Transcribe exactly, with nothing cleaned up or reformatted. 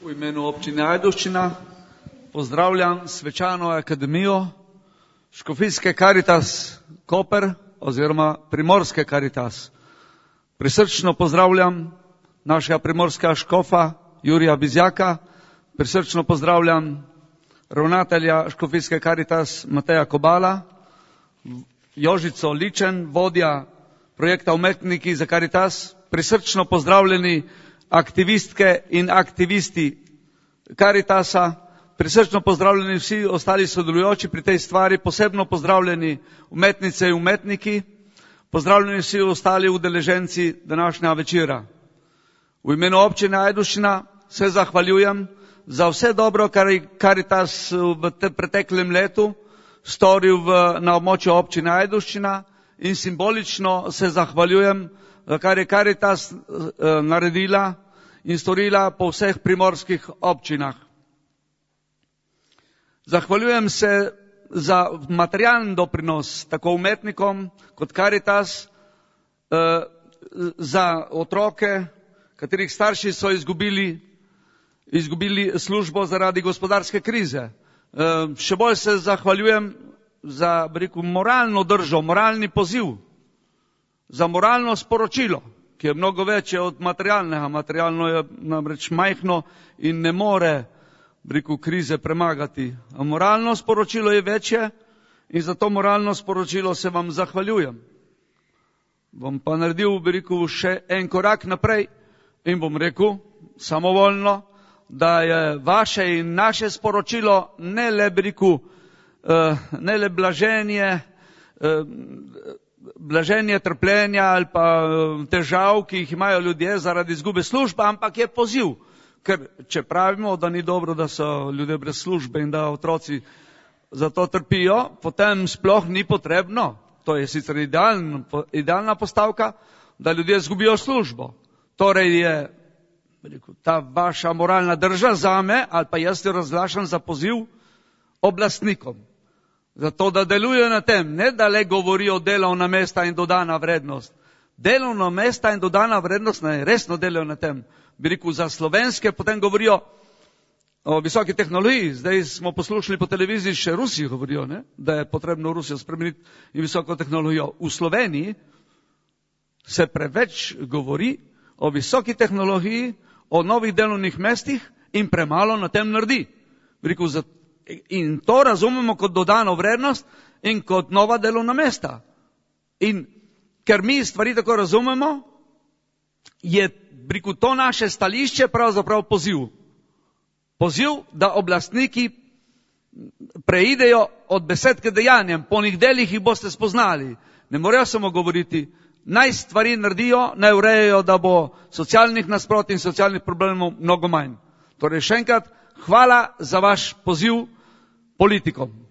V imenu občine Ajdovščina pozdravljam svečano akademijo Škofijske Karitas Koper oziroma Primorske Karitas. Prisrčno pozdravljam našega primorskega škofa Jurija Bizjaka, prisrčno pozdravljam ravnatelja Škofijske Karitas Mateja Kobala, Jožico Ličen, vodja projekta Umetniki za Karitas, prisrčno pozdravljeni aktivistke in aktivisti Karitasa, prisrčno pozdravljeni vsi ostali sodelujoči pri tej stvari, posebno pozdravljeni umetnice in umetniki, pozdravljeni vsi ostali udeleženci današnjega večera. V imenu občine Ajdovščina se zahvaljujem za vse dobro, kar je Karitas v preteklem letu storil v, na območju občine Ajdovščina, in simbolično se zahvaljujem, kar je Karitas eh, naredila in storila po vseh primorskih občinah. Zahvaljujem se za materialni doprinos tako umetnikom kot Karitas, eh, za otroke, katerih starši so izgubili, izgubili službo zaradi gospodarske krize. Eh, še bolj se zahvaljujem za, bi rekel, moralno držo, moralni poziv, za moralno sporočilo, ki je mnogo večje od materialnega. Materialno je namreč majhno in ne more, bi rekel, krize premagati. A moralno sporočilo je večje in za to moralno sporočilo se vam zahvaljujem. Bom pa naredil, bi rekel, še en korak naprej in bom rekel samovoljno, da je vaše in naše sporočilo ne le, bi rekel, ne le blaženje, blaženje trpljenja ali pa težav, ki jih imajo ljudje zaradi izgube službe, ampak je poziv. Ker če pravimo, da ni dobro, da so ljudje brez službe in da otroci za to trpijo, potem sploh ni potrebno, to je sicer idealna, idealna postavka, da ljudje izgubijo službo. Torej je ta vaša moralna drža zame, ali pa jaz jo razglašam za poziv oblastnikom. Zato, da delujejo na tem, ne da le govorijo delovna mesta in dodana vrednost. Delovna mesta in dodana vrednost naj resno delajo na tem. Bi rekel, za slovenske potem govorijo o visoki tehnologiji. Zdaj smo poslušali po televiziji, še Rusi govorijo, ne? Da je potrebno Rusijo spremeniti in visoko tehnologijo. V Sloveniji se preveč govori o visoki tehnologiji, o novih delovnih mestih in premalo na tem naredi. Bi rekel, za in to razumemo kot dodano vrednost in kot nova delovna mesta. In ker mi stvari tako razumemo, je, bi rekel, to naše stališče pravzaprav poziv. Poziv, da oblastniki preidejo od besed k dejanjem. Po njih delih jih boste spoznali. Ne morejo samo govoriti. Naj stvari naredijo, naj urejajo, da bo socialnih nasprot in socialnih problemov mnogo manj. Torej še enkrat, hvala za vaš poziv politikom.